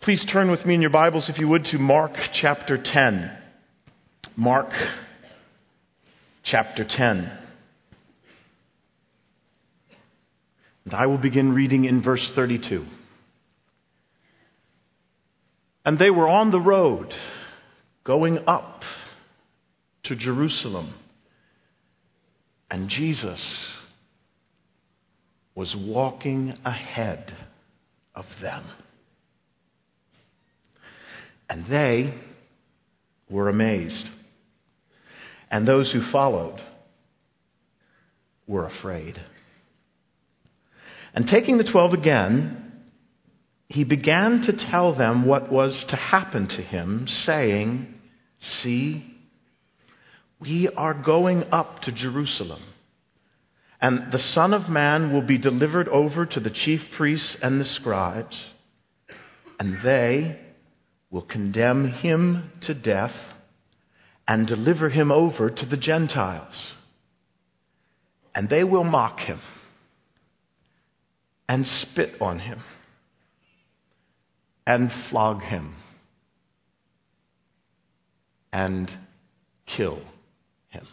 Please turn with me in your Bibles, if you would, to Mark chapter 10. Mark chapter 10. And I will begin reading in verse 32. And they were on the road, going up to Jerusalem. And Jesus was walking ahead of them. And they were amazed. And those who followed were afraid. And taking the 12 again, he began to tell them what was to happen to him, saying, "See, we are going up to Jerusalem, and the Son of Man will be delivered over to the chief priests and the scribes, and they will condemn him to death and deliver him over to the Gentiles. And they will mock him and spit on him and flog him and kill him.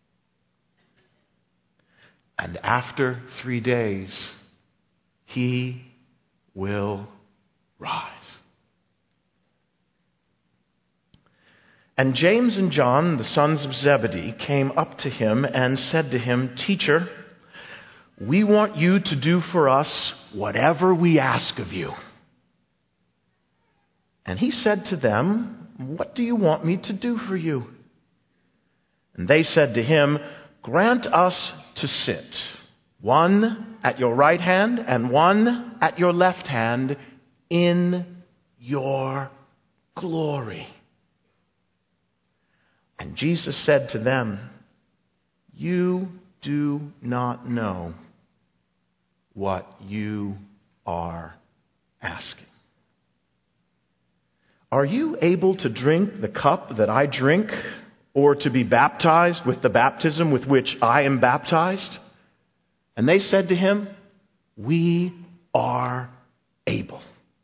And after 3 days, he will rise." And James and John, the sons of Zebedee, came up to him and said to him, "Teacher, we want you to do for us whatever we ask of you." And he said to them, "What do you want me to do for you?" And they said to him, "Grant us to sit, one at your right hand and one at your left hand, in your glory." And Jesus said to them, "You do not know what you are asking. Are you able to drink the cup that I drink, or to be baptized with the baptism with which I am baptized?" And they said to him, "We are able."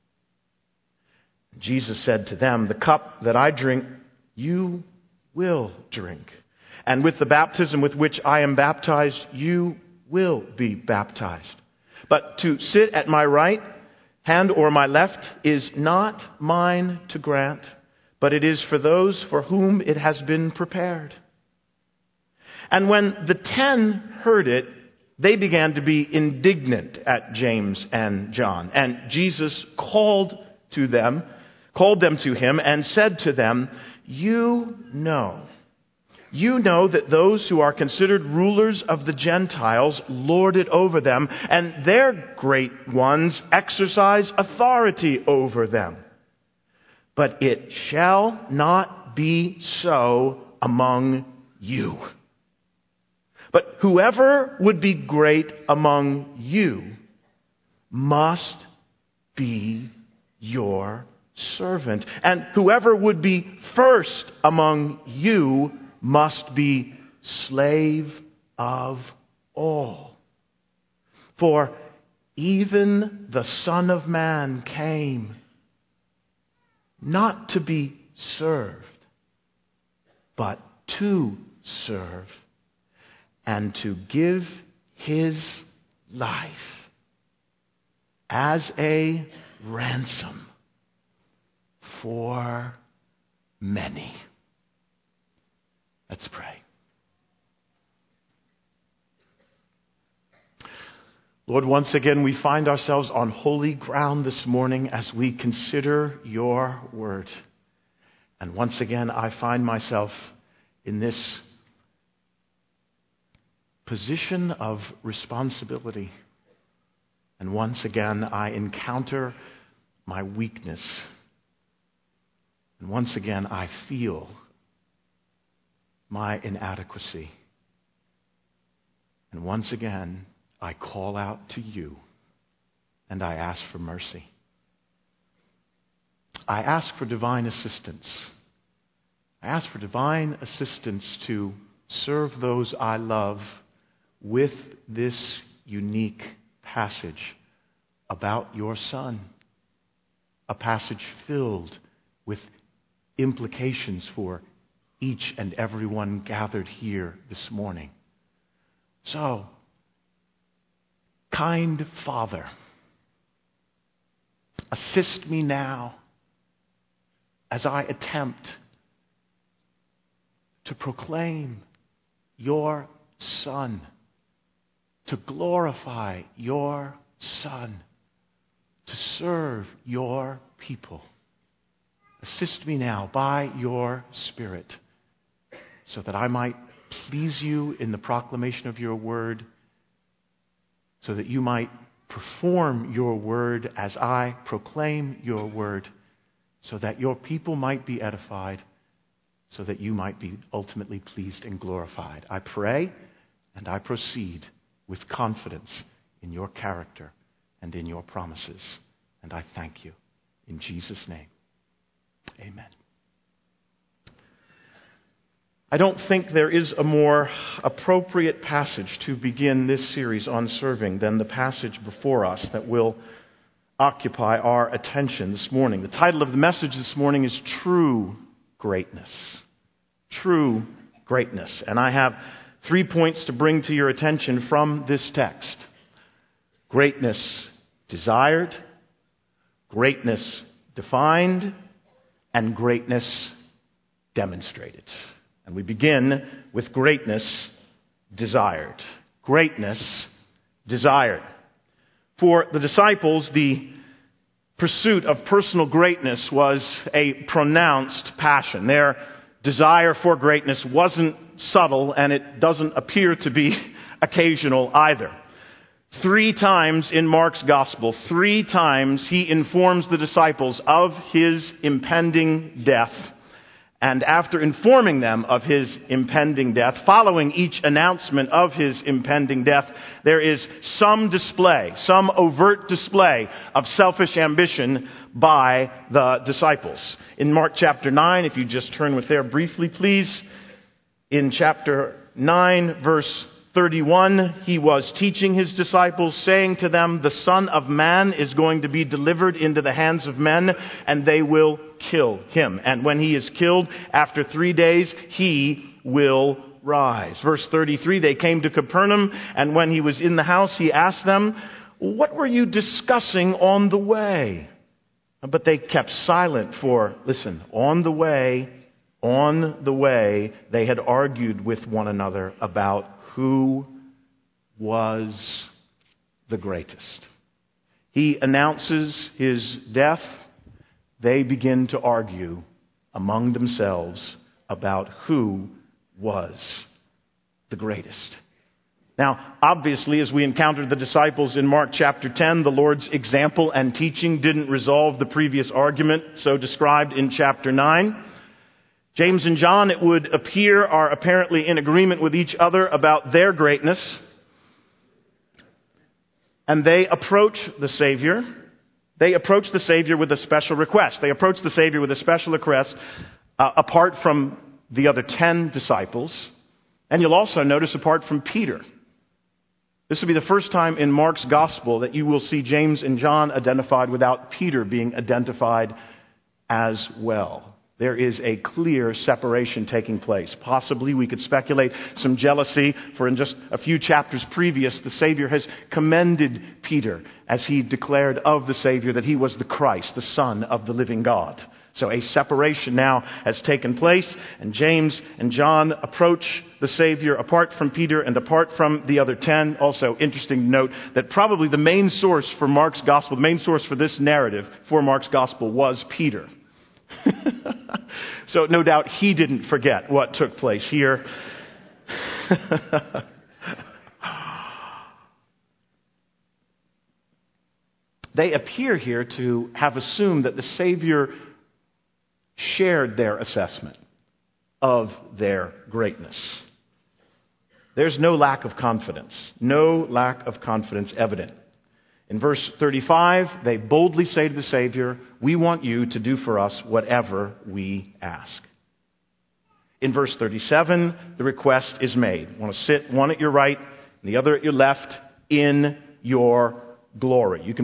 Jesus said to them, "The cup that I drink, you will drink. And with the baptism with which I am baptized, you will be baptized. But to sit at my right hand or my left is not mine to grant, but it is for those for whom it has been prepared." And when the 10 heard it, they began to be indignant at James and John. And Jesus called them to him and said to them, You know that those who are considered rulers of the Gentiles lord it over them, and their great ones exercise authority over them. But it shall not be so among you. But whoever would be great among you must be your servant. And whoever would be first among you must be slave of all. For even the Son of Man came not to be served, but to serve, and to give his life as a ransom for many. Let's pray. Lord, once again we find ourselves on holy ground this morning as we consider your word. And once again I find myself in this position of responsibility. And once again I encounter my weakness. And once again I feel my inadequacy. And once again I call out to you and I ask for mercy. I ask for divine assistance. I ask for divine assistance to serve those I love with this unique passage about your Son, a passage filled with implications for each and every one gathered here this morning. So, kind Father, assist me now as I attempt to proclaim your Son, to glorify your Son, to serve your people. Assist me now by your Spirit so that I might please you in the proclamation of your word, so that you might perform your word as I proclaim your word, so that your people might be edified, so that you might be ultimately pleased and glorified. I pray and I proceed with confidence in your character and in your promises. And I thank you. In Jesus' name, amen. I don't think there is a more appropriate passage to begin this series on serving than the passage before us that will occupy our attention this morning. The title of the message this morning is True Greatness. True Greatness. And I have 3 points to bring to your attention from this text. Greatness desired, greatness defined, and greatness demonstrated. And we begin with greatness desired. Greatness desired. For the disciples, the pursuit of personal greatness was a pronounced passion. Their desire for greatness wasn't subtle, and it doesn't appear to be occasional either. 3 times in Mark's gospel, 3 times he informs the disciples of his impending death. And after informing them of his impending death, following each announcement of his impending death, there is some display, some overt display of selfish ambition by the disciples. In Mark chapter 9, if you just turn with there briefly, please. In chapter 9, verse 31, he was teaching his disciples, saying to them, "The Son of Man is going to be delivered into the hands of men, and they will kill him. And when he is killed, after 3 days, he will rise." Verse 33, they came to Capernaum, and when he was in the house, he asked them, "What were you discussing on the way?" But they kept silent, for, listen, on the way, they had argued with one another about who was the greatest. He announces his death. They begin to argue among themselves about who was the greatest. Now, obviously, as we encountered the disciples in Mark chapter 10, the Lord's example and teaching didn't resolve the previous argument so described in chapter 9. James and John, it would appear, are apparently in agreement with each other about their greatness. And they approach the Savior. They approach the Savior with a special request. They approach the Savior with a special request apart from the other 10 disciples. And you'll also notice apart from Peter. This will be the first time in Mark's gospel that you will see James and John identified without Peter being identified as well. There is a clear separation taking place. Possibly, we could speculate, some jealousy, for in just a few chapters previous, the Savior has commended Peter as he declared of the Savior that he was the Christ, the Son of the living God. So a separation now has taken place, and James and John approach the Savior apart from Peter and apart from the other 10. Also interesting to note that probably the main source for Mark's gospel, the main source for this narrative for Mark's gospel was Peter. So no doubt he didn't forget what took place here. They appear here to have assumed that the Savior shared their assessment of their greatness. There's no lack of confidence. No lack of confidence evident. In verse 35, they boldly say to the Savior, "We want you to do for us whatever we ask." In verse 37, the request is made. "I want to sit one at your right and the other at your left in your glory." You can make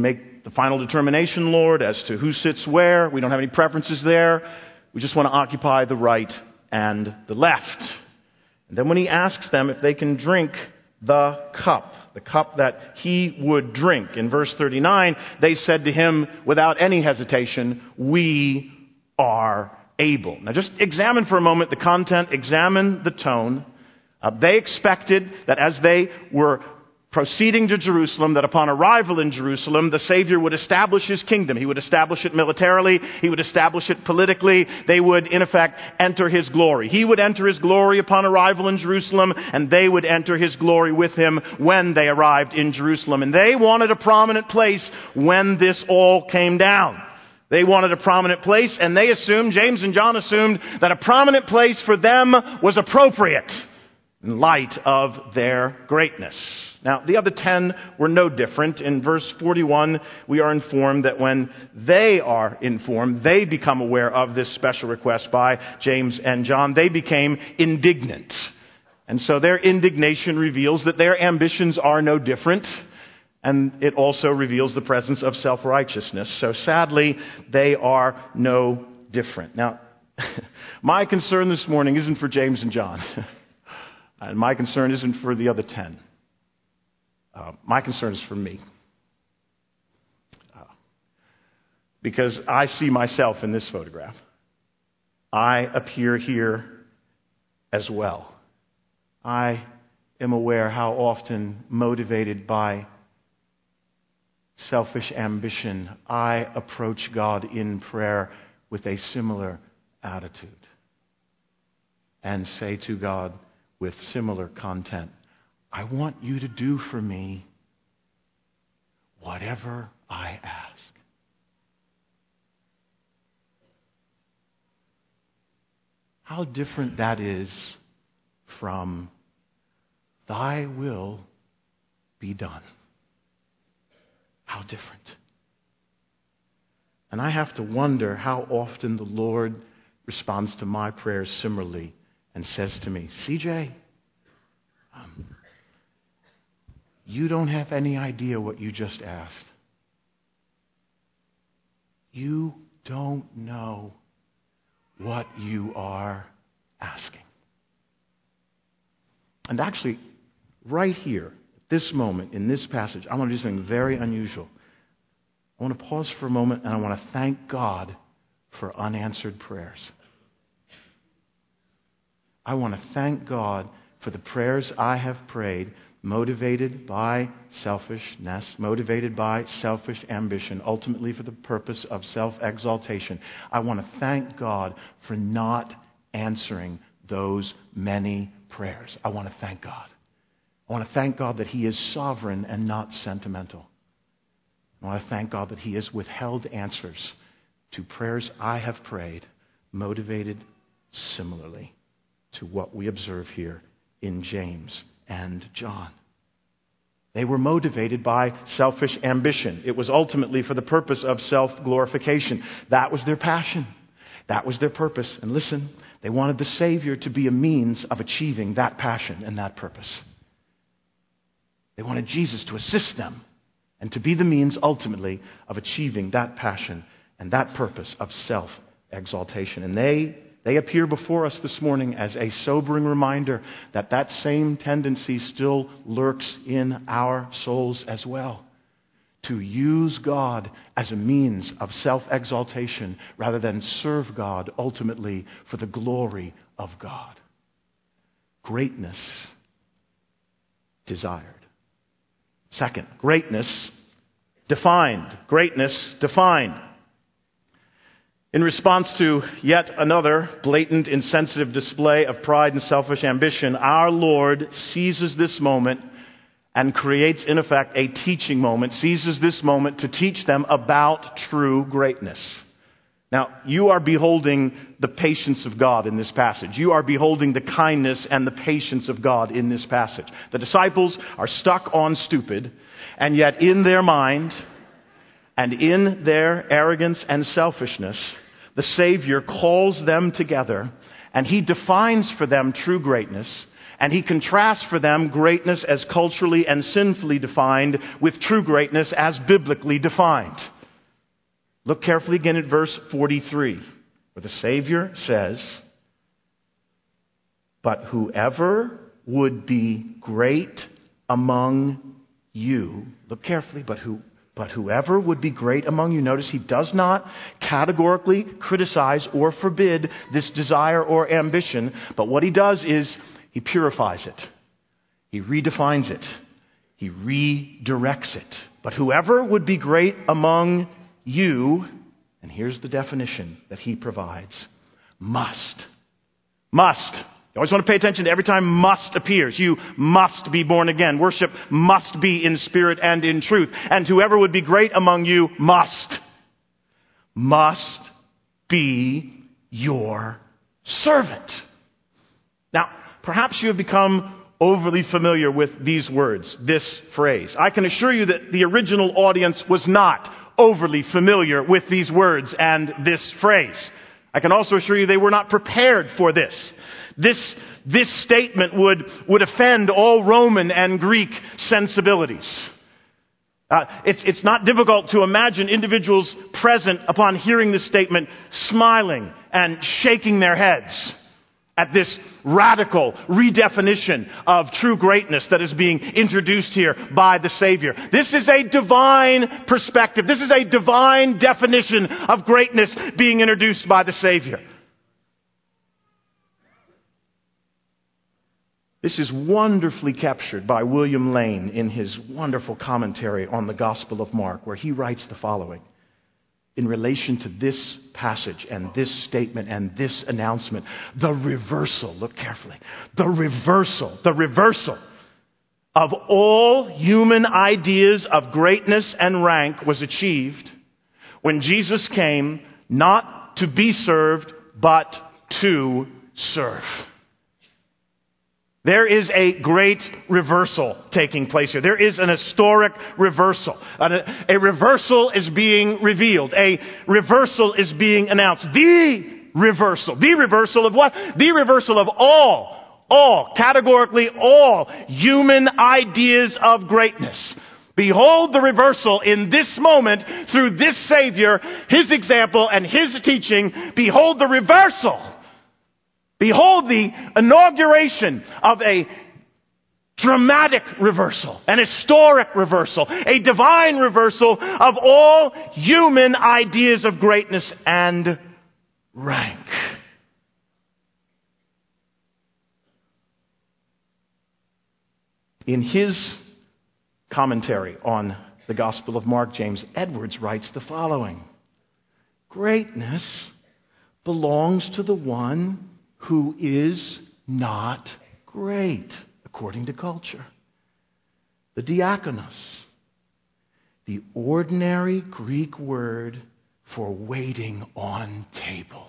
the final determination, Lord, as to who sits where. We don't have any preferences there. We just want to occupy the right and the left. And then when he asks them if they can drink the cup that he would drink, in verse 39, they said to him without any hesitation, "We are able." Now just examine for a moment the content, examine the tone. They expected that as they were proceeding to Jerusalem, that upon arrival in Jerusalem, the Savior would establish his kingdom. He would establish it militarily. He would establish it politically. They would, in effect, enter his glory. He would enter his glory upon arrival in Jerusalem, and they would enter his glory with him when they arrived in Jerusalem. And they wanted a prominent place when this all came down. They wanted a prominent place, and they assumed, James and John assumed, that a prominent place for them was appropriate in light of their greatness. Now, the other 10 were no different. In verse 41, we are informed that when they are informed, they become aware of this special request by James and John, they became indignant. And so their indignation reveals that their ambitions are no different, and it also reveals the presence of self-righteousness. So sadly, they are no different. Now, my concern this morning isn't for James and John. And my concern isn't for the other 10. My concern is for me. Because I see myself in this photograph. I appear here as well. I am aware how often, motivated by selfish ambition, I approach God in prayer with a similar attitude. And say to God with similar content, I want you to do for me whatever I ask. How different that is from thy will be done. How different. And I have to wonder how often the Lord responds to my prayers similarly and says to me, CJ, you don't have any idea what you just asked. You don't know what you are asking. And actually, right here, at this moment, in this passage, I want to do something very unusual. I want to pause for a moment and I want to thank God for unanswered prayers. I want to thank God for the prayers I have prayed, motivated by selfishness, motivated by selfish ambition, ultimately for the purpose of self-exaltation. I want to thank God for not answering those many prayers. I want to thank God. I want to thank God that He is sovereign and not sentimental. I want to thank God that He has withheld answers to prayers I have prayed, motivated similarly to what we observe here in James and John. They were motivated by selfish ambition. It was ultimately for the purpose of self-glorification. That was their passion. That was their purpose. And listen, they wanted the Savior to be a means of achieving that passion and that purpose. They wanted Jesus to assist them and to be the means ultimately of achieving that passion and that purpose of self-exaltation. And they appear before us this morning as a sobering reminder that that same tendency still lurks in our souls as well. To use God as a means of self-exaltation rather than serve God ultimately for the glory of God. Greatness desired. Second, greatness defined. Greatness defined. In response to yet another blatant, insensitive display of pride and selfish ambition, our Lord seizes this moment and creates, in effect, a teaching moment, seizes this moment to teach them about true greatness. Now, you are beholding the patience of God in this passage. You are beholding the kindness and the patience of God in this passage. The disciples are stuck on stupid, and yet in their mind and in their arrogance and selfishness, the Savior calls them together, and He defines for them true greatness, And he contrasts for them greatness as culturally and sinfully defined with true greatness as biblically defined. Look carefully again at verse 43, where the Savior says, "But whoever would be great among you," look carefully, but whoever would be great among you. Notice he does not categorically criticize or forbid this desire or ambition, but what he does is he purifies it. He redefines it. He redirects it. But whoever would be great among you, and here's the definition that he provides, must. Must. You always want to pay attention to every time must appears. You must be born again. Worship must be in spirit and in truth. And whoever would be great among you must be your servant. Now, perhaps you have become overly familiar with these words, this phrase. I can assure you that the original audience was not overly familiar with these words and this phrase. I can also assure you they were not prepared for this. This statement would offend all Roman and Greek sensibilities. It's not difficult to imagine individuals present upon hearing this statement smiling and shaking their heads at this radical redefinition of true greatness that is being introduced here by the Savior. This is a divine perspective. This is a divine definition of greatness being introduced by the Savior. This is wonderfully captured by William Lane in his wonderful commentary on the Gospel of Mark, where he writes the following in relation to this passage and this statement and this announcement. The reversal, look carefully, the reversal of all human ideas of greatness and rank was achieved when Jesus came not to be served, but to serve. There is a great reversal taking place here. There is an historic reversal. A reversal is being revealed. A reversal is being announced. The reversal. The reversal of what? The reversal of categorically all human ideas of greatness. Behold the reversal in this moment through this Savior, His example and His teaching. Behold the reversal. Behold the inauguration of a dramatic reversal, an historic reversal, a divine reversal of all human ideas of greatness and rank. In his commentary on the Gospel of Mark, James Edwards writes the following: greatness belongs to the one who is not great, according to culture. The diakonos, the ordinary Greek word for waiting on tables.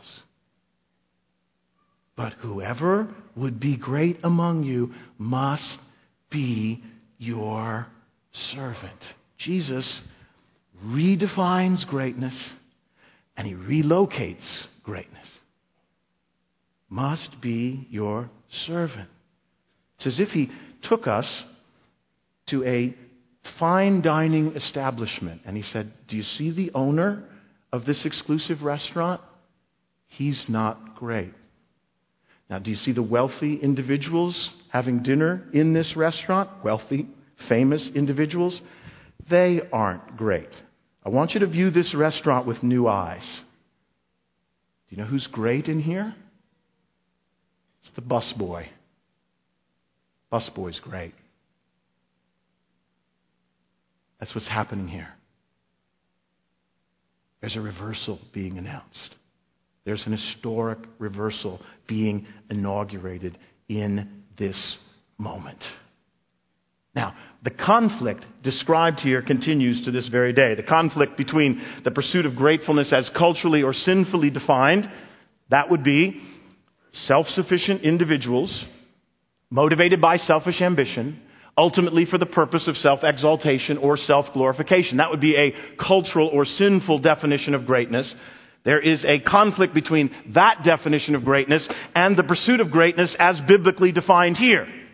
But whoever would be great among you must be your servant. Jesus redefines greatness and He relocates greatness. Must be your servant. It's as if He took us to a fine dining establishment and He said, do you see the owner of this exclusive restaurant? He's not great. Now, do you see the wealthy individuals having dinner in this restaurant? Wealthy, famous individuals? They aren't great. I want you to view this restaurant with new eyes. Do you know who's great in here? It's the busboy. Busboy's great. That's what's happening here. There's a reversal being announced. There's an historic reversal being inaugurated in this moment. Now, the conflict described here continues to this very day. The conflict between the pursuit of gratefulness as culturally or sinfully defined, that would be self-sufficient individuals motivated by selfish ambition, ultimately for the purpose of self-exaltation or self-glorification. That would be a cultural or sinful definition of greatness. There is a conflict between that definition of greatness and the pursuit of greatness as biblically defined here.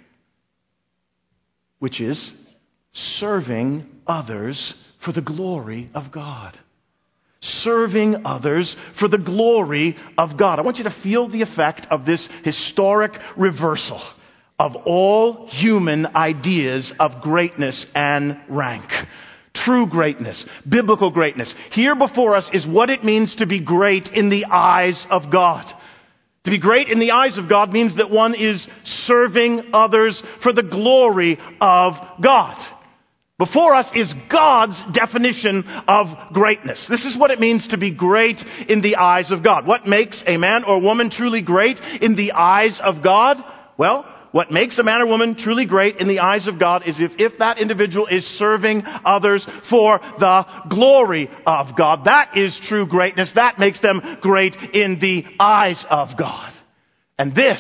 which is serving others for the glory of God. Serving others for the glory of God. I want you to feel the effect of this historic reversal of all human ideas of greatness and rank. True greatness, biblical greatness. Here before us is what it means to be great in the eyes of God. To be great in the eyes of God means that one is serving others for the glory of God. Before us is God's definition of greatness. This is what it means to be great in the eyes of God. What makes a man or woman truly great in the eyes of God? Well, what makes a man or woman truly great in the eyes of God is if that individual is serving others for the glory of God. That is true greatness. That makes them great in the eyes of God. And this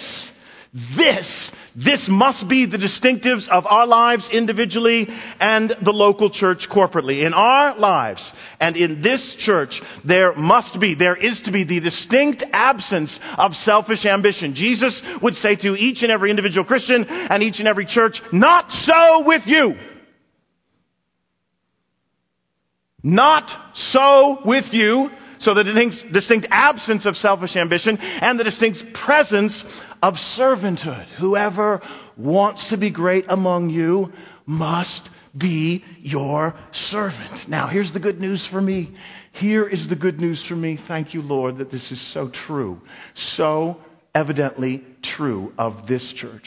must be the distinctives of our lives individually and the local church corporately. In our lives and in this church, there is to be the distinct absence of selfish ambition. Jesus would say to each and every individual Christian and each and every church, "Not so with you." Not so with you. So the distinct absence of selfish ambition and the distinct presence of servanthood. Whoever wants to be great among you must be your servant. Now, here's the good news for me. Here is the good news for me. Thank you, Lord, that this is so true. So evidently true of this church.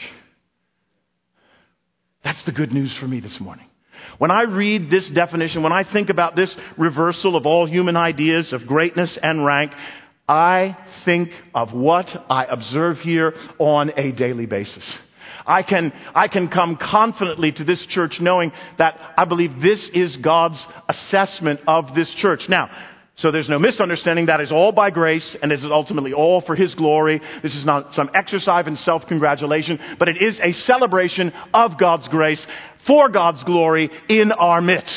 That's the good news for me this morning. When I read this definition, when I think about this reversal of all human ideas of greatness and rank, I think of what I observe here on a daily basis. I can come confidently to this church knowing that I believe this is God's assessment of this church. Now, so there's no misunderstanding. That is all by grace, and is ultimately all for His glory. This is not some exercise in self-congratulation, but it is a celebration of God's grace for God's glory in our midst.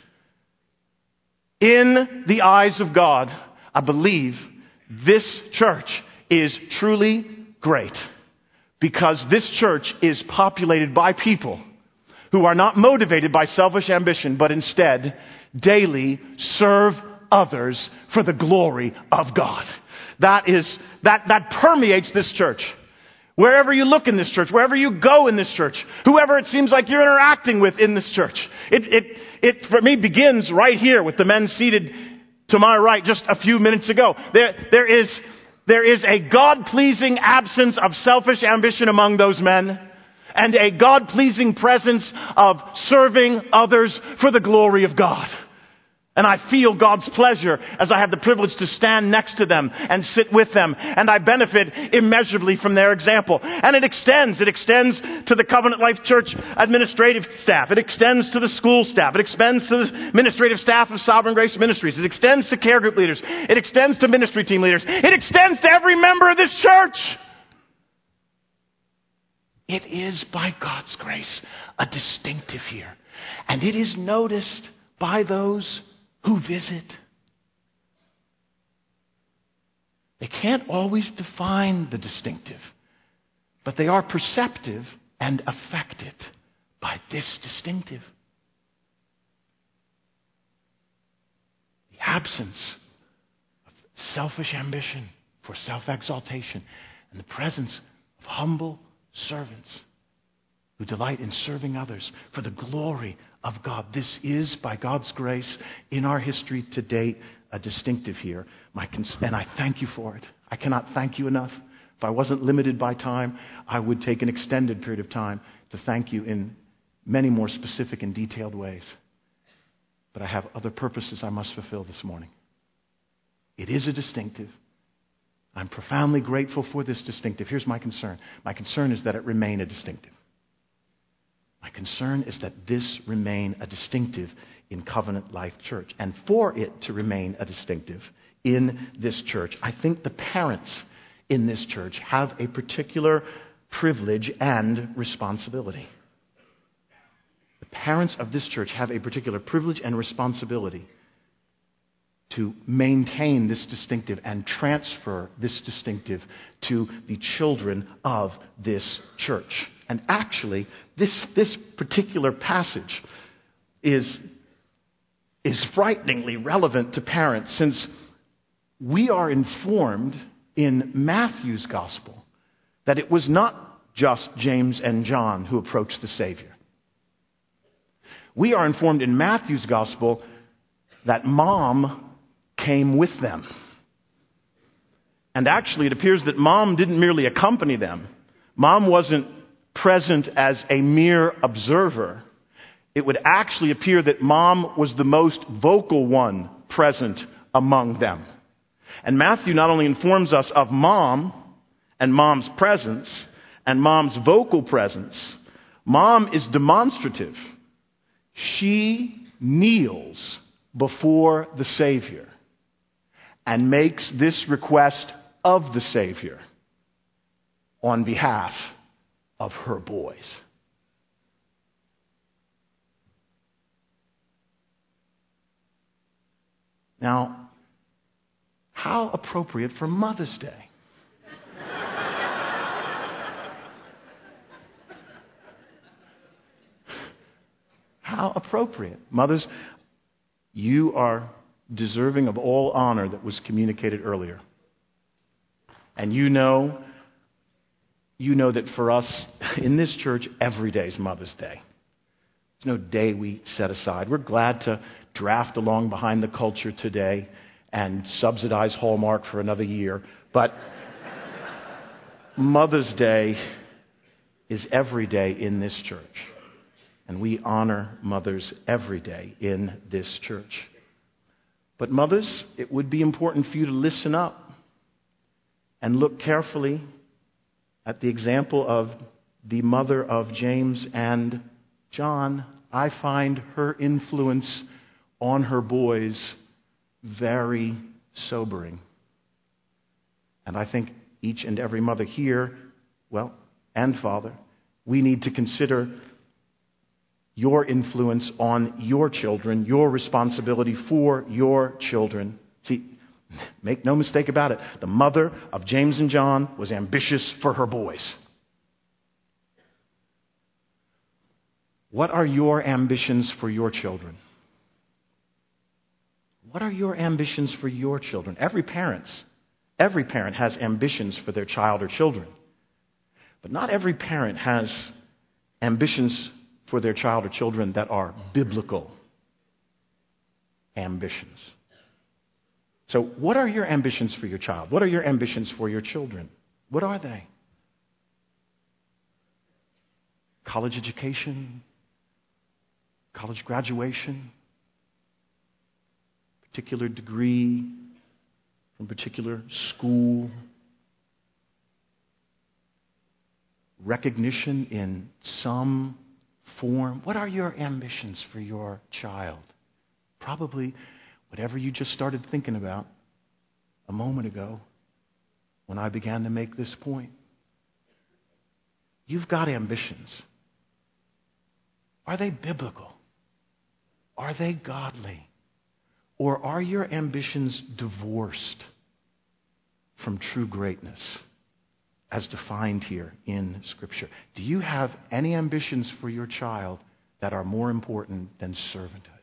In the eyes of God, I believe this church is truly great because this church is populated by people who are not motivated by selfish ambition, but instead daily serve others for the glory of God. That permeates this church. Wherever you look in this church, wherever you go in this church, whoever it seems like you're interacting with in this church, it for me begins right here with the men seated to my right just a few minutes ago. There is a God-pleasing absence of selfish ambition among those men, and a God-pleasing presence of serving others for the glory of God. And I feel God's pleasure as I have the privilege to stand next to them and sit with them. And I benefit immeasurably from their example. And it extends to the Covenant Life Church administrative staff. It extends to the school staff. It extends to the administrative staff of Sovereign Grace Ministries. It extends to care group leaders. It extends to ministry team leaders. It extends to every member of this church. It is by God's grace a distinctive here. And it is noticed by those who visit. They can't always define the distinctive, but they are perceptive and affected by this distinctive. The absence of selfish ambition for self-exaltation and the presence of humble servants who delight in serving others for the glory of God. This is, by God's grace, in our history to date, a distinctive here. And I thank you for it. I cannot thank you enough. If I wasn't limited by time, I would take an extended period of time to thank you in many more specific and detailed ways. But I have other purposes I must fulfill this morning. It is a distinctive. I'm profoundly grateful for this distinctive. Here's my concern. My concern is that it remain a distinctive. My concern is that this remain a distinctive in Covenant Life Church. And for it to remain a distinctive in this church, I think the parents in this church have a particular privilege and responsibility. The parents of this church have a particular privilege and responsibility to maintain this distinctive and transfer this distinctive to the children of this church. And actually, this particular passage is frighteningly relevant to parents, since we are informed in Matthew's gospel that it was not just James and John who approached the Savior. We are informed in Matthew's gospel that Mom came with them. And actually, it appears that Mom didn't merely accompany them. Mom wasn't present as a mere observer. It would actually appear that Mom was the most vocal one present among them. And Matthew not only informs us of Mom and Mom's presence and Mom's vocal presence, Mom is demonstrative. She kneels before the Savior and makes this request of the Savior on behalf of her boys. Now, how appropriate for Mother's Day. How appropriate. Mothers, you are deserving of all honor that was communicated earlier. And you know that for us in this church, every day is Mother's Day. There's no day we set aside. We're glad to draft along behind the culture today and subsidize Hallmark for another year. But Mother's Day is every day in this church. And we honor mothers every day in this church. But mothers, it would be important for you to listen up and look carefully at the example of the mother of James and John. I find her influence on her boys very sobering. And I think each and every mother here, and father, we need to consider your influence on your children, your responsibility for your children. See, make no mistake about it. The mother of James and John was ambitious for her boys. What are your ambitions for your children? What are your ambitions for your children? Every parent has ambitions for their child or children. But not every parent has ambitions for their child or children that are biblical ambitions. So what are your ambitions for your child? What are your ambitions for your children? What are they? College education? College graduation? Particular degree from particular school? Recognition in some form? What are your ambitions for your child? Probably whatever you just started thinking about a moment ago when I began to make this point. You've got ambitions. Are they biblical? Are they godly? Or are your ambitions divorced from true greatness as defined here in Scripture? Do you have any ambitions for your child that are more important than servanthood?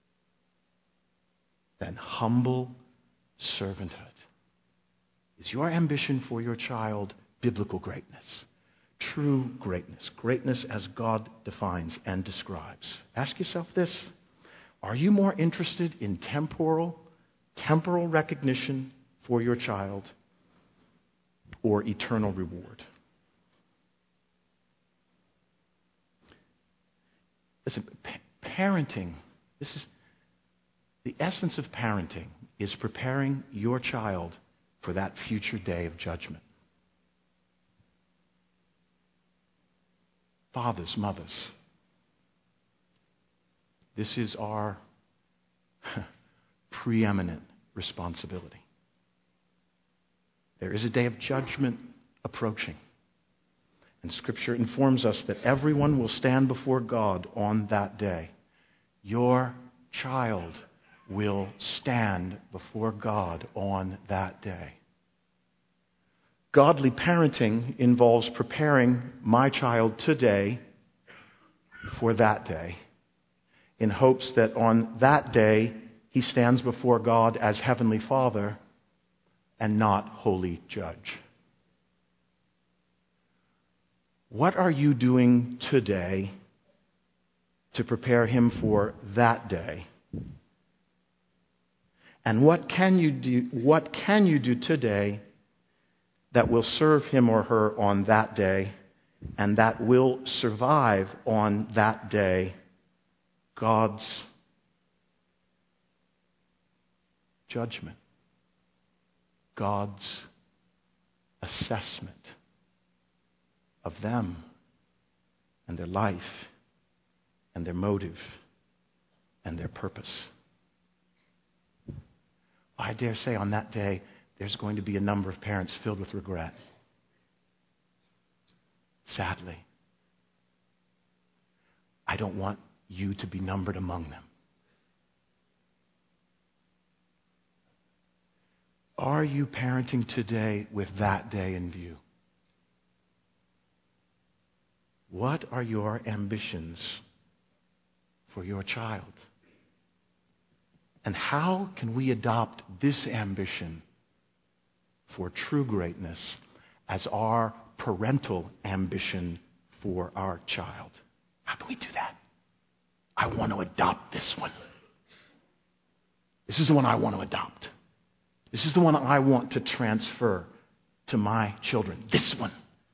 Than humble servanthood? Is your ambition for your child biblical greatness? True greatness. Greatness as God defines and describes. Ask yourself this. Are you more interested in temporal recognition for your child or eternal reward? Listen, parenting, this is the essence of parenting, is preparing your child for that future day of judgment. Fathers, mothers, this is our preeminent responsibility. There is a day of judgment approaching. And Scripture informs us that everyone will stand before God on that day. Your child will stand before God on that day. Godly parenting involves preparing my child today for that day, in hopes that on that day he stands before God as Heavenly Father and not Holy Judge. What are you doing today to prepare him for that day? And what can you do today that will serve him or her on that day, and that will survive on that day God's judgment, God's assessment of them and their life and their motive and their purpose? I dare say on that day, there's going to be a number of parents filled with regret. Sadly. I don't want you to be numbered among them. Are you parenting today with that day in view? What are your ambitions for your child? And how can we adopt this ambition for true greatness as our parental ambition for our child? How can we do that? I want to adopt this one. This is the one I want to adopt. This is the one I want to transfer to my children. This one.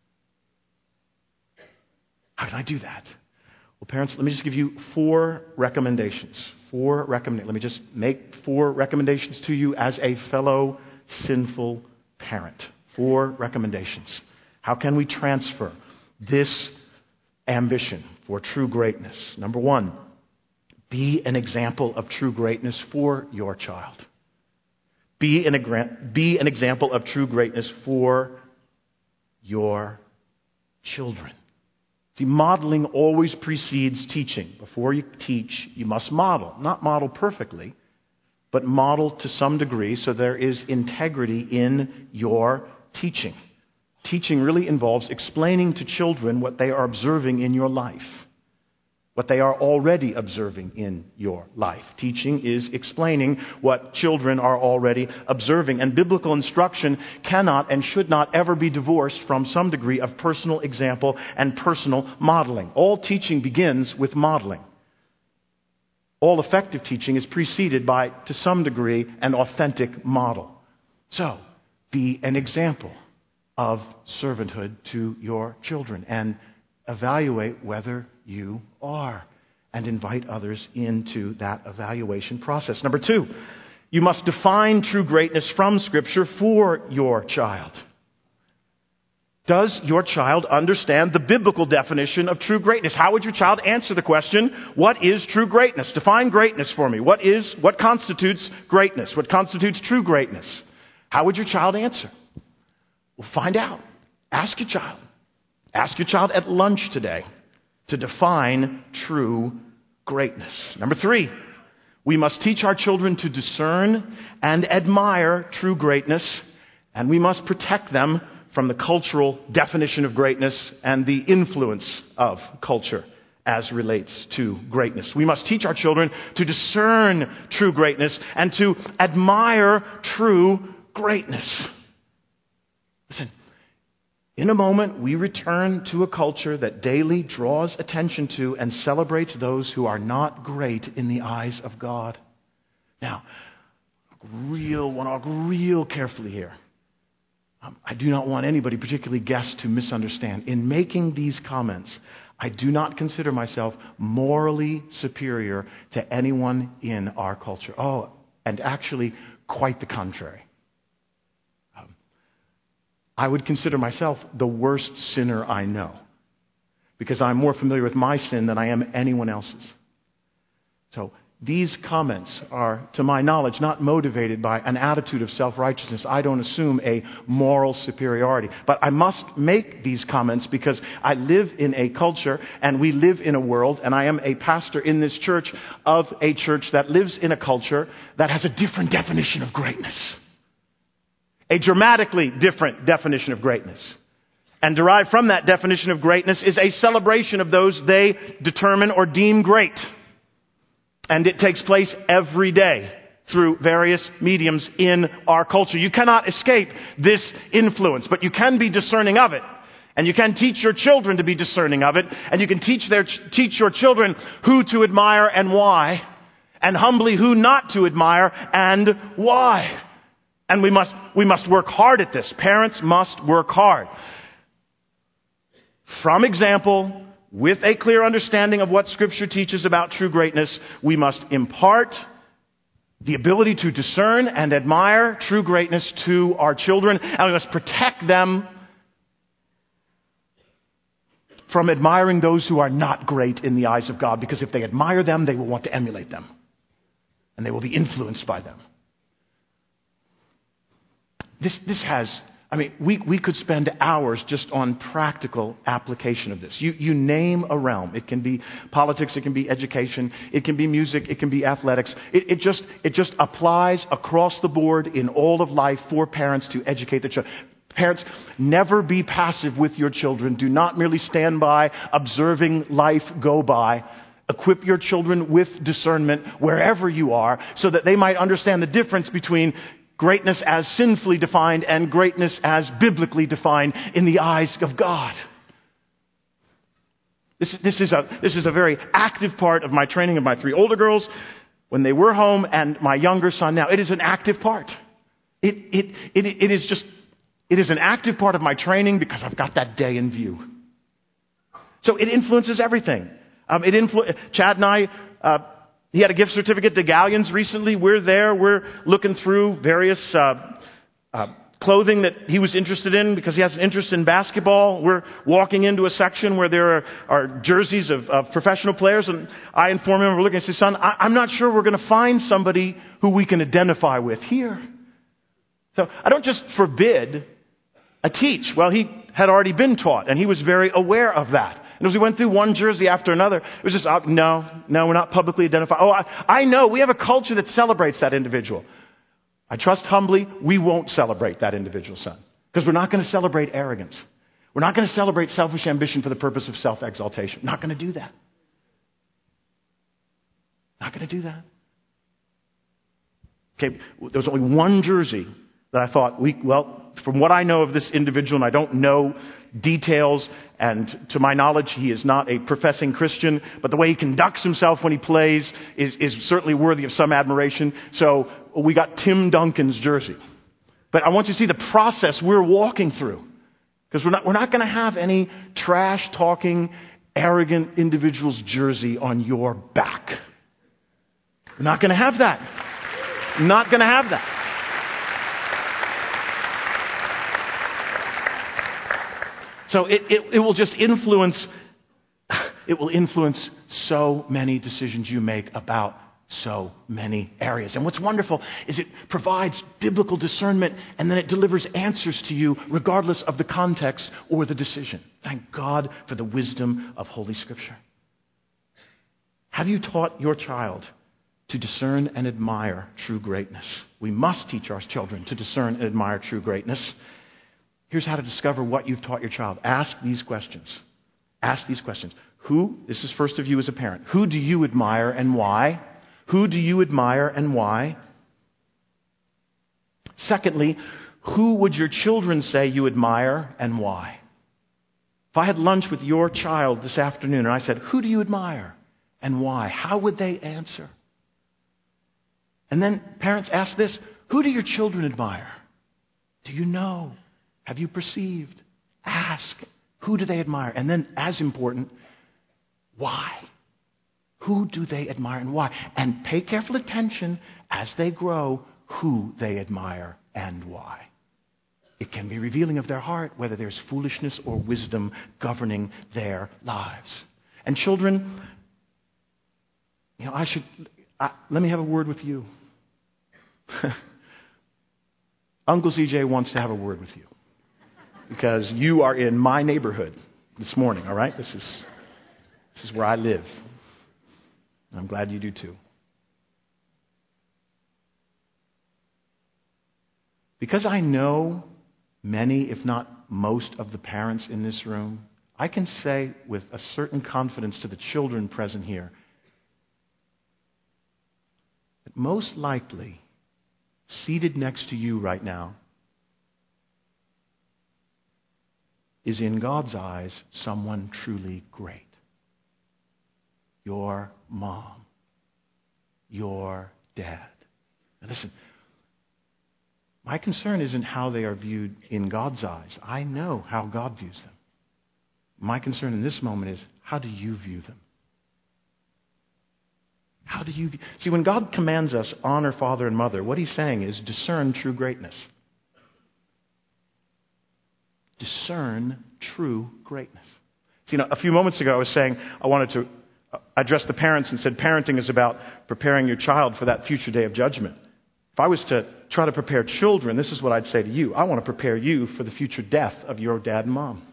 How can I do that? Well, parents, let me just give you 4 recommendations. Let me just make 4 recommendations to you as a fellow sinful parent. 4 recommendations. How can we transfer this ambition for true greatness? Number 1, be an example of true greatness for your child. Be an example of true greatness for your children. See, modeling always precedes teaching. Before you teach, you must model. Not model perfectly, but model to some degree so there is integrity in your teaching. Teaching really involves explaining to children what they are observing in your life, what they are already observing in your life. Teaching is explaining what children are already observing. And biblical instruction cannot and should not ever be divorced from some degree of personal example and personal modeling. All teaching begins with modeling. All effective teaching is preceded by, to some degree, an authentic model. So, be an example of servanthood to your children and evaluate whether you are, and invite others into that evaluation process. Number 2, you must define true greatness from Scripture for your child. Does your child understand the biblical definition of true greatness? How would your child answer the question, what is true greatness? Define greatness for me. What constitutes greatness? What constitutes true greatness? How would your child answer? Well, find out. Ask your child. Ask your child at lunch today to define true greatness. Number 3, we must teach our children to discern and admire true greatness, and we must protect them from the cultural definition of greatness and the influence of culture as relates to greatness. We must teach our children to discern true greatness and to admire true greatness. Listen. In a moment, we return to a culture that daily draws attention to and celebrates those who are not great in the eyes of God. Now, want to walk real carefully here. I do not want anybody, particularly guests, to misunderstand. In making these comments, I do not consider myself morally superior to anyone in our culture. Oh, and actually, quite the contrary. I would consider myself the worst sinner I know, because I'm more familiar with my sin than I am anyone else's. So these comments are, to my knowledge, not motivated by an attitude of self-righteousness. I don't assume a moral superiority. But I must make these comments because I live in a culture and we live in a world, and I am a pastor in this church of a church that lives in a culture that has a different definition of greatness. A dramatically different definition of greatness. And derived from that definition of greatness is a celebration of those they determine or deem great. And it takes place every day through various mediums in our culture. You cannot escape this influence, but you can be discerning of it. And you can teach your children to be discerning of it. And you can teach your children who to admire and why. And humbly who not to admire and why. And we must work hard at this. Parents must work hard. From example, with a clear understanding of what Scripture teaches about true greatness, we must impart the ability to discern and admire true greatness to our children, and we must protect them from admiring those who are not great in the eyes of God, because if they admire them, they will want to emulate them, and they will be influenced by them. This has... we could spend hours just on practical application of this. You name a realm. It can be politics, it can be education, it can be music, it can be athletics. It just applies across the board in all of life for parents to educate their children. Parents, never be passive with your children. Do not merely stand by observing life go by. Equip your children with discernment wherever you are so that they might understand the difference between greatness as sinfully defined and greatness as biblically defined in the eyes of God. This is a very active part of my training of my 3 older girls when they were home, and my younger son now. It is an active part. It is an active part of my training because I've got that day in view. So it influences everything. Chad and I. He had a gift certificate to Galleons recently. We're there. We're looking through various clothing that he was interested in because he has an interest in basketball. We're walking into a section where there are jerseys of professional players. And I inform him, we're looking, I say, son, I'm not sure we're going to find somebody who we can identify with here. So I don't just forbid a teach. Well, he had already been taught, and he was very aware of that. And as we went through one jersey after another, it was just, no, we're not publicly identified. Oh, I know, we have a culture that celebrates that individual. I trust humbly, we won't celebrate that individual, son. Because we're not going to celebrate arrogance. We're not going to celebrate selfish ambition for the purpose of self-exaltation. Not going to do that. Not going to do that. Okay, there was only one jersey that I thought, from what I know of this individual, and I don't know details, and to my knowledge, he is not a professing Christian, but the way he conducts himself when he plays is certainly worthy of some admiration. So we got Tim Duncan's jersey. But I want you to see the process we're walking through. Because we're not going to have any trash-talking, arrogant individual's jersey on your back. We're not going to have that. Not going to have that. So it will just influence, it will influence so many decisions you make about so many areas. And what's wonderful is it provides biblical discernment, and then it delivers answers to you regardless of the context or the decision. Thank God for the wisdom of Holy Scripture. Have you taught your child to discern and admire true greatness? We must teach our children to discern and admire true greatness. Here's how to discover what you've taught your child. Ask these questions. Ask these questions. This is first of you as a parent. Who do you admire and why? Who do you admire and why? Secondly, who would your children say you admire and why? If I had lunch with your child this afternoon and I said, who do you admire and why? How would they answer? And then parents ask this, who do your children admire? Do you know? Have you perceived? Ask. Who do they admire? And then, as important, why? Who do they admire and why? And pay careful attention as they grow who they admire and why. It can be revealing of their heart whether there's foolishness or wisdom governing their lives. And children, let me have a word with you. Uncle CJ wants to have a word with you because you are in my neighborhood this morning, all right? This is where I live. And I'm glad you do too. Because I know many, if not most, of the parents in this room, I can say with a certain confidence to the children present here that most likely, seated next to you right now, is in God's eyes someone truly great. Your mom, your dad. Now listen, my concern isn't how they are viewed in God's eyes. I know how God views them. My concern in this moment is, how do you view them? How do you view? See, when God commands us, honor father and mother, what he's saying is, discern true greatness. Discern true greatness. See, a few moments ago I was saying I wanted to address the parents and said parenting is about preparing your child for that future day of judgment. If I was to try to prepare children, this is what I'd say to you. I want to prepare you for the future death of your dad and mom.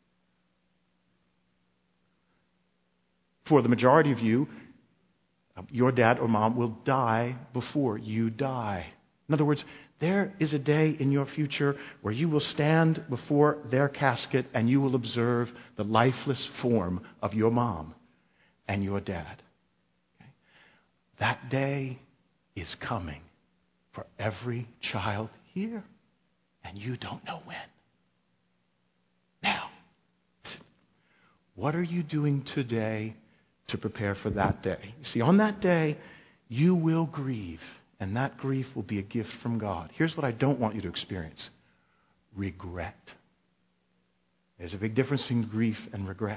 For the majority of you, your dad or mom will die before you die. In other words, there is a day in your future where you will stand before their casket and you will observe the lifeless form of your mom and your dad. Okay? That day is coming for every child here, and you don't know when. Now, what are you doing today to prepare for that day? You see, on that day, you will grieve, and that grief will be a gift from God. Here's what I don't want you to experience: regret. There's a big difference between grief and regret.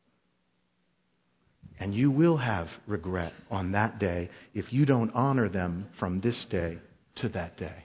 And you will have regret on that day if you don't honor them from this day to that day.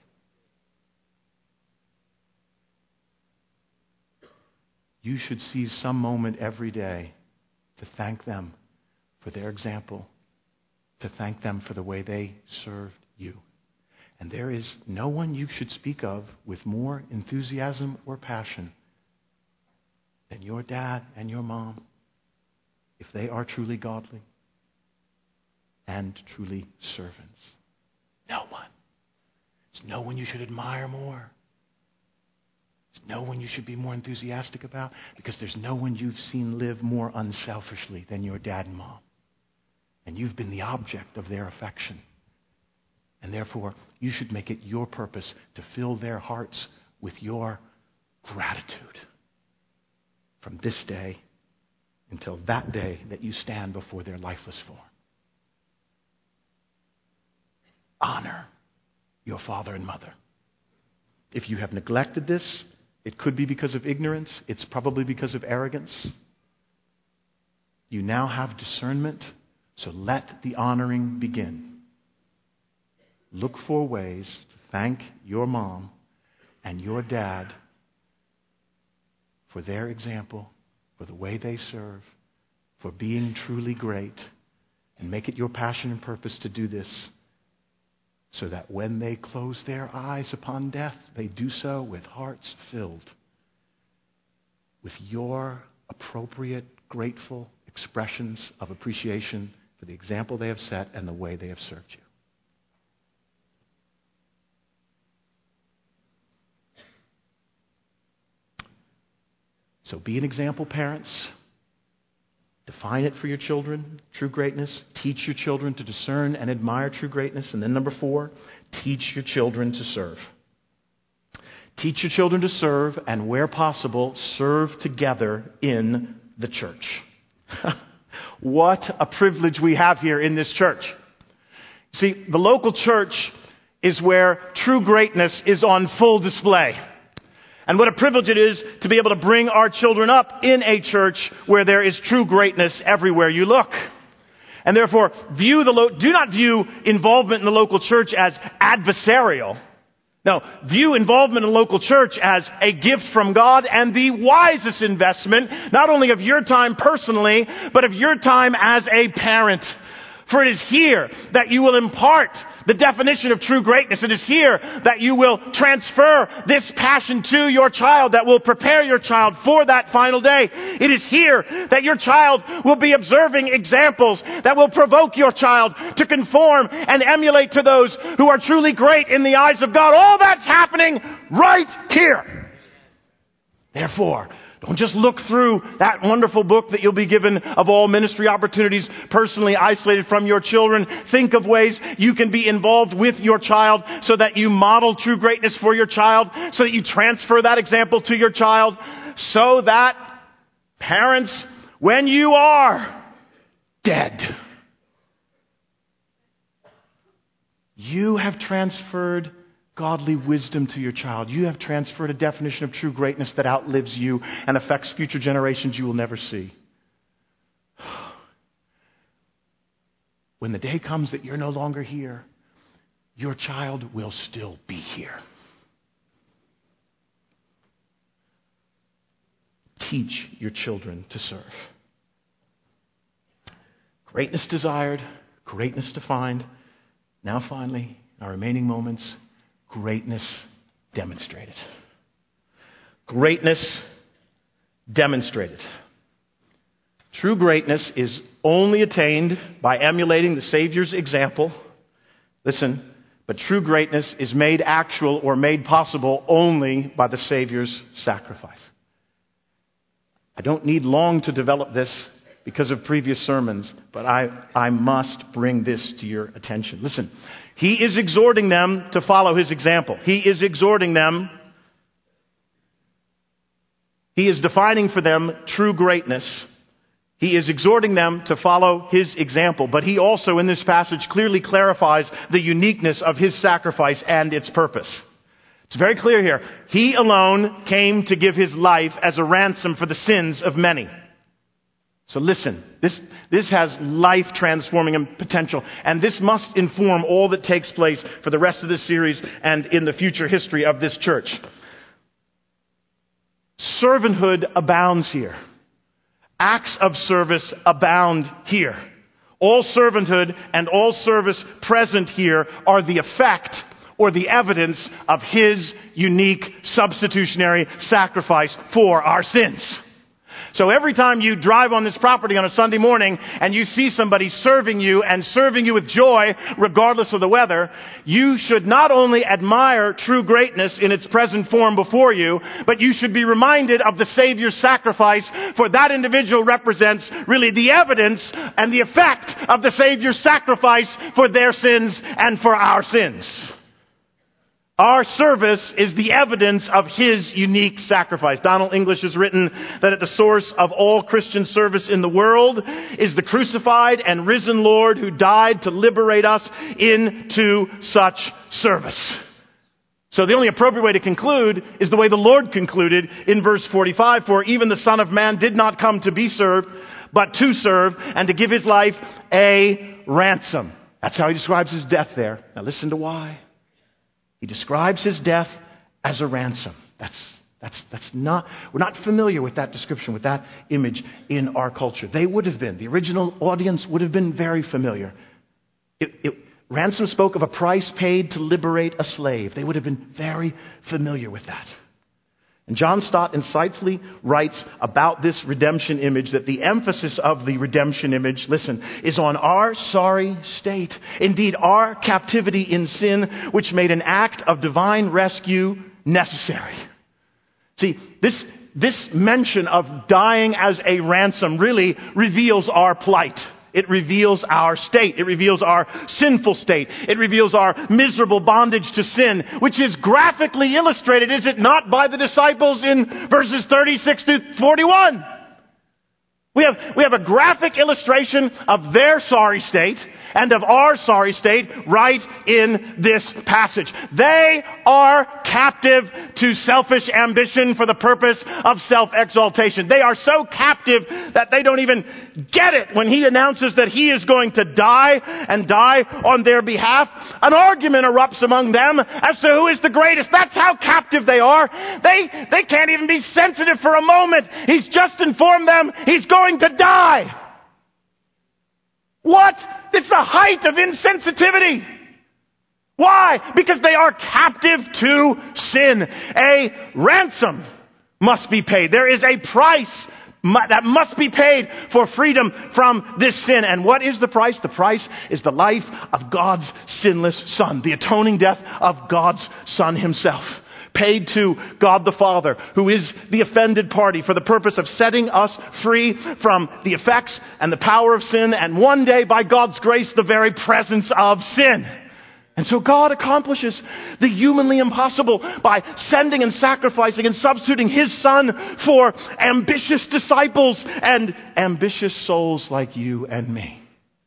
You should seize some moment every day to thank them for their example, to thank them for the way they served you. And there is no one you should speak of with more enthusiasm or passion than your dad and your mom, if they are truly godly and truly servants. No one. There's no one you should admire more. There's no one you should be more enthusiastic about, because there's no one you've seen live more unselfishly than your dad and mom. And you've been the object of their affection. And therefore, you should make it your purpose to fill their hearts with your gratitude from this day until that day that you stand before their lifeless form. Honor your father and mother. If you have neglected this, it could be because of ignorance. It's probably because of arrogance. You now have discernment, so let the honoring begin. Look for ways to thank your mom and your dad for their example, for the way they serve, for being truly great, and make it your passion and purpose to do this, so that when they close their eyes upon death, they do so with hearts filled with your appropriate, grateful expressions of appreciation for the example they have set and the way they have served you. So be an example, parents. Define it for your children, true greatness. Teach your children to discern and admire true greatness. And then number 4, teach your children to serve. Teach your children to serve, and where possible, serve together in the church. What a privilege we have here in this church. See, the local church is where true greatness is on full display. And what a privilege it is to be able to bring our children up in a church where there is true greatness everywhere you look. And therefore, do not view involvement in the local church as adversarial. No, view involvement in the local church as a gift from God and the wisest investment, not only of your time personally, but of your time as a parent. For it is here that you will impart the definition of true greatness. It is here that you will transfer this passion to your child, that will prepare your child for that final day. It is here that your child will be observing examples that will provoke your child to conform and emulate to those who are truly great in the eyes of God. All that's happening right here. Therefore, don't just look through that wonderful book that you'll be given of all ministry opportunities personally isolated from your children. Think of ways you can be involved with your child so that you model true greatness for your child, so that you transfer that example to your child, so that parents, when you are dead, you have transferred godly wisdom to your child. You have transferred a definition of true greatness that outlives you and affects future generations you will never see. When the day comes that you're no longer here, your child will still be here. Teach your children to serve. Greatness desired, greatness defined. Now finally, in our remaining moments, greatness demonstrated. Greatness demonstrated. True greatness is only attained by emulating the Savior's example. Listen, but true greatness is made actual or made possible only by the Savior's sacrifice. I don't need long to develop this because of previous sermons, but I must bring this to your attention. Listen, he is exhorting them to follow his example. He is exhorting them. He is defining for them true greatness. He is exhorting them to follow his example. But he also, in this passage, clearly clarifies the uniqueness of his sacrifice and its purpose. It's very clear here. He alone came to give his life as a ransom for the sins of many. So listen, this has life-transforming potential, and this must inform all that takes place for the rest of this series and in the future history of this church. Servanthood abounds here. Acts of service abound here. All servanthood and all service present here are the effect or the evidence of his unique substitutionary sacrifice for our sins. So every time you drive on this property on a Sunday morning and you see somebody serving you and serving you with joy, regardless of the weather, you should not only admire true greatness in its present form before you, but you should be reminded of the Savior's sacrifice, for that individual represents really the evidence and the effect of the Savior's sacrifice for their sins and for our sins. Our service is the evidence of his unique sacrifice. Donald English has written that at the source of all Christian service in the world is the crucified and risen Lord who died to liberate us into such service. So the only appropriate way to conclude is the way the Lord concluded in verse 45, for even the Son of Man did not come to be served, but to serve and to give his life a ransom. That's how he describes his death there. Now listen to why. He describes his death as a ransom. That's not, we're not familiar with that description, with that image in our culture. They would have been. The original audience would have been very familiar. Ransom spoke of a price paid to liberate a slave. They would have been very familiar with that. And John Stott insightfully writes about this redemption image that the emphasis of the redemption image, listen, is on our sorry state. Indeed, our captivity in sin, which made an act of divine rescue necessary. See, this mention of dying as a ransom really reveals our plight. It reveals our state. It reveals our sinful state. It reveals our miserable bondage to sin, which is graphically illustrated, is it not, by the disciples in verses 36 to 41? We have a graphic illustration of their sorry state and of our sorry state right in this passage. They are captive to selfish ambition for the purpose of self-exaltation. They are so captive that they don't even get it when he announces that he is going to die and die on their behalf. An argument erupts among them as to who is the greatest. That's how captive they are. They can't even be sensitive for a moment. He's just informed them he's going to die. What? It's the height of insensitivity. Why? Because they are captive to sin. A ransom must be paid. There is a price that must be paid for freedom from this sin. And what is the price? The price is the life of God's sinless Son, the atoning death of God's Son himself, paid to God the Father, who is the offended party, for the purpose of setting us free from the effects and the power of sin, and one day, by God's grace, the very presence of sin. And so God accomplishes the humanly impossible by sending and sacrificing and substituting his Son for ambitious disciples and ambitious souls like you and me.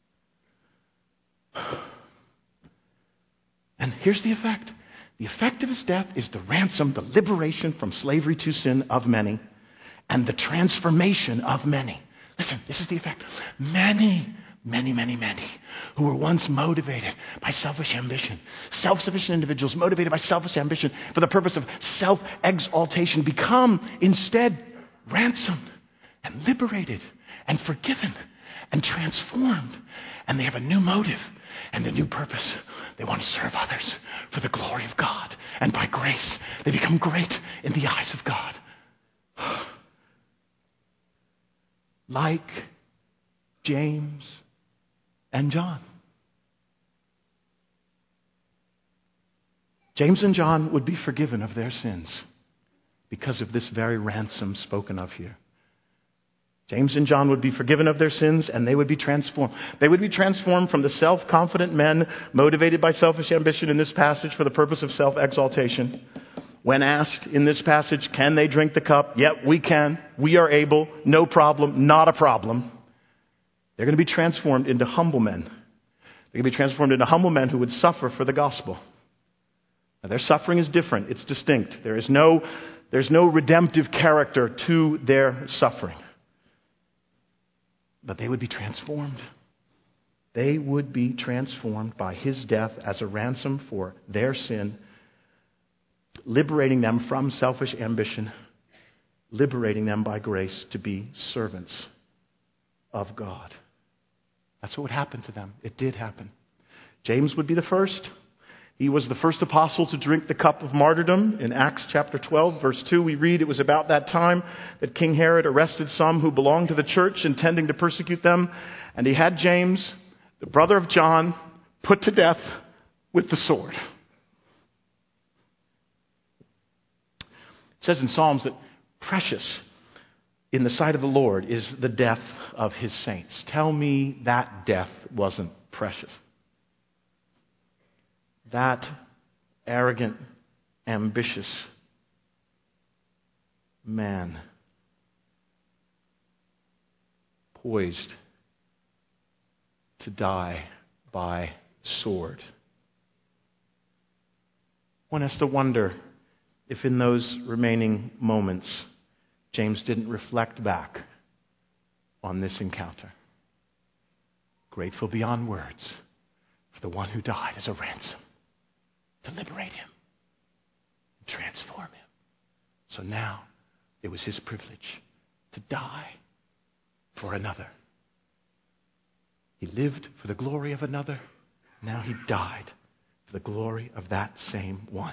And here's the effect. The effect of his death is the ransom, the liberation from slavery to sin of many, and the transformation of many. Listen, this is the effect. Many who were once motivated by selfish ambition, self-sufficient individuals motivated by selfish ambition for the purpose of self-exaltation, become instead ransomed and liberated and forgiven and transformed. And they have a new motive and a new purpose. They want to serve others for the glory of God. And by grace, they become great in the eyes of God. Like James and John. James and John would be forgiven of their sins because of this very ransom spoken of here. James and John would be forgiven of their sins, and they would be transformed. They would be transformed from the self-confident men motivated by selfish ambition in this passage for the purpose of self-exaltation. When asked in this passage, can they drink the cup? Yep, we can. We are able. No problem. Not a problem. They're going to be transformed into humble men. They're going to be transformed into humble men who would suffer for the gospel. Now, their suffering is different. It's distinct. There's no redemptive character to their suffering. But they would be transformed. They would be transformed by his death as a ransom for their sin, liberating them from selfish ambition, liberating them by grace to be servants of God. That's what would happen to them. It did happen. James would be the first. He was the first apostle to drink the cup of martyrdom. In Acts chapter 12, verse 2, we read, it was about that time that King Herod arrested some who belonged to the church, intending to persecute them. And he had James, the brother of John, put to death with the sword. It says in Psalms that precious in the sight of the Lord is the death of his saints. Tell me that death wasn't precious. That arrogant, ambitious man poised to die by sword. One has to wonder if in those remaining moments James didn't reflect back on this encounter. Grateful beyond words for the one who died as a ransom to liberate him and transform him. So now it was his privilege to die for another. He lived for the glory of another. Now he died for the glory of that same one.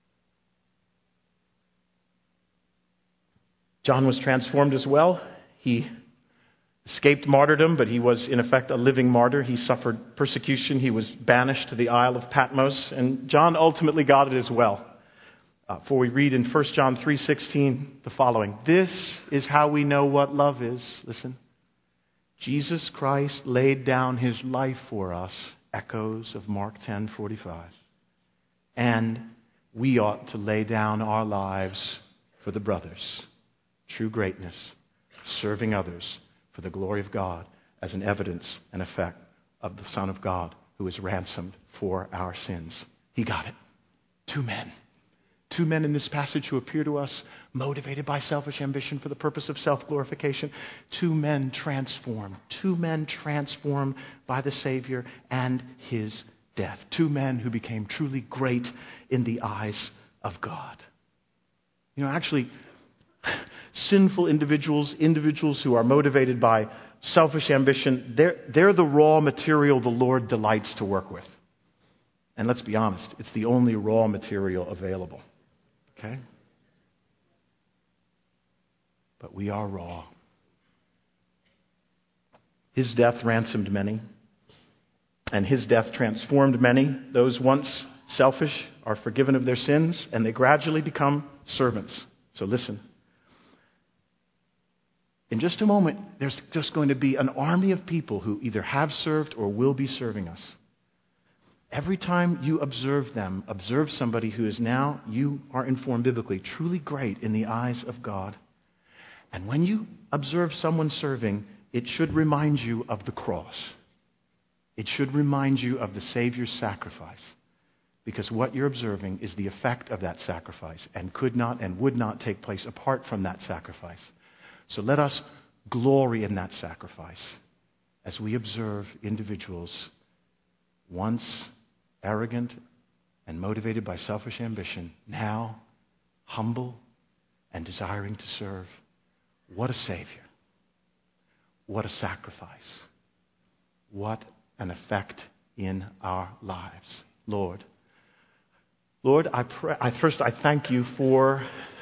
John was transformed as well. He escaped martyrdom, but he was in effect a living martyr. He suffered persecution. He was banished to the Isle of Patmos. And John ultimately got it as well. For we read in 1 John 3:16 the following. This is how we know what love is. Listen. Jesus Christ laid down his life for us. Echoes of Mark 10:45. And we ought to lay down our lives for the brothers. True greatness, serving others for the glory of God as an evidence and effect of the Son of God who is ransomed for our sins. He got it. Two men in this passage who appear to us motivated by selfish ambition for the purpose of self-glorification. Two men transformed by the Savior and his death. Two men who became truly great in the eyes of God. You know, actually, sinful individuals who are motivated by selfish ambition, they're the raw material the Lord delights to work with. And let's be honest, it's the only raw material available. Okay? But we are raw. His death ransomed many, and his death transformed many. Those once selfish are forgiven of their sins, and they gradually become servants. So listen. In just a moment, there's just going to be an army of people who either have served or will be serving us. Every time you observe them, observe somebody who is now, you are informed biblically, truly great in the eyes of God. And when you observe someone serving, it should remind you of the cross. It should remind you of the Savior's sacrifice. Because what you're observing is the effect of that sacrifice and could not and would not take place apart from that sacrifice. So let us glory in that sacrifice as we observe individuals once arrogant and motivated by selfish ambition, now humble and desiring to serve. What a Savior. What a sacrifice. What an effect in our lives. Lord, I pray. I thank you for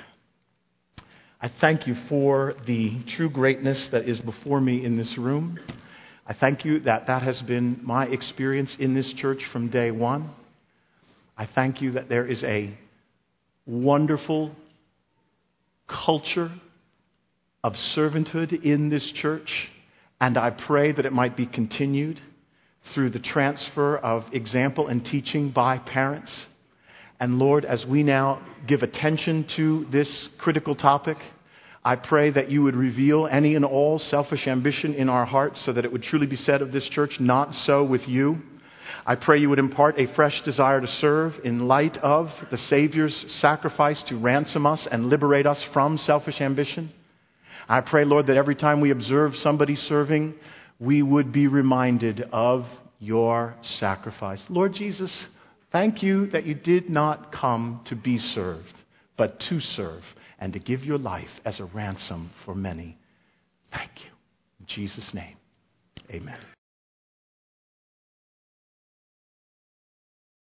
the true greatness that is before me in this room. I thank you that has been my experience in this church from day one. I thank you that there is a wonderful culture of servanthood in this church, and I pray that it might be continued through the transfer of example and teaching by parents. And Lord, as we now give attention to this critical topic, I pray that you would reveal any and all selfish ambition in our hearts so that it would truly be said of this church, not so with you. I pray you would impart a fresh desire to serve in light of the Savior's sacrifice to ransom us and liberate us from selfish ambition. I pray, Lord, that every time we observe somebody serving, we would be reminded of your sacrifice. Lord Jesus, thank you that you did not come to be served, but to serve and to give your life as a ransom for many. Thank you. In Jesus' name, amen.